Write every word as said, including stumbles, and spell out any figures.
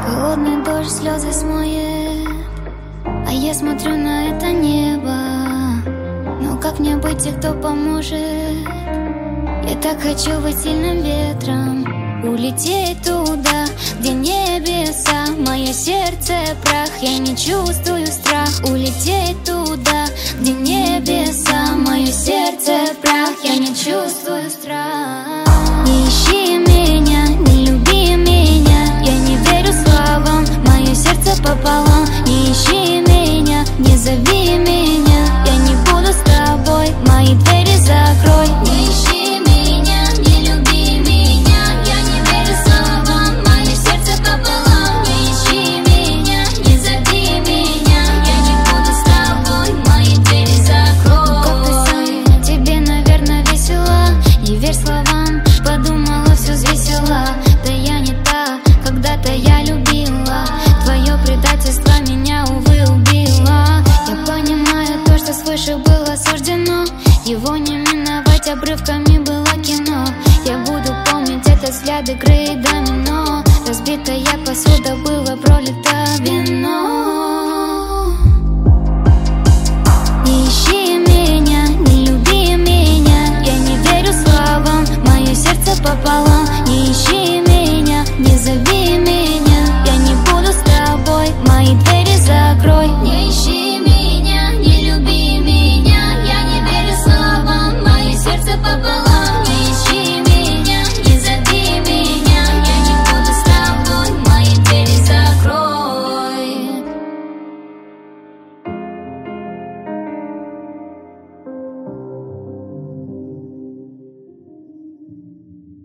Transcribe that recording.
Холодный дождь слезы смоет, а я смотрю на это небо. Но как мне быть, тех, кто поможет? Я так хочу быть сильным ветром, улететь туда, где небеса. Мое сердце прах, я не чувствую страх. Улететь туда, где небеса. Мое сердце прах, я не чувствую страх. Не ищи меня, не люби меня, я не верю словам, мое сердце пополам. Не ищи меня, не зови меня, я не буду с тобой, мои двери закрой. Не ищи меня, не люби меня, я не верю словам, мое сердце пополам. Не ищи меня, не зови меня, я не буду с тобой, мои двери закрой. Как ты сам, тебе, наверное, весело, не верь словам, подумала, все взвесила. Да я не та, когда-то я любила, твое предательство меня, увы, убило. Я понимаю то, что свыше было суждено, его не миновать обрывками